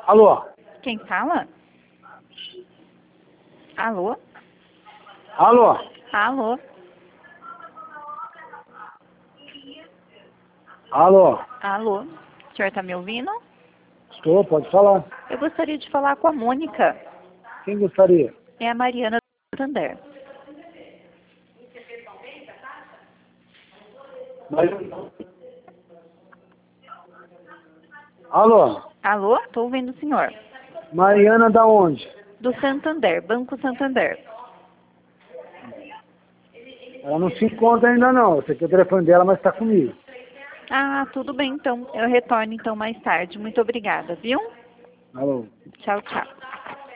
Alô? Quem fala? Alô? Alô? Alô? Alô? Alô? O senhor tá me ouvindo? Estou, pode falar. Eu gostaria de falar com a Mônica. Quem gostaria? É a Mariana do Santander. Alô? Alô? Tô ouvindo o senhor. Mariana da onde? Do Santander, Banco Santander. Ela não se encontra ainda não. Esse aqui é o telefone dela, mas está comigo. Ah, tudo bem então. Eu retorno então mais tarde. Muito obrigada, viu? Alô? Tchau, tchau.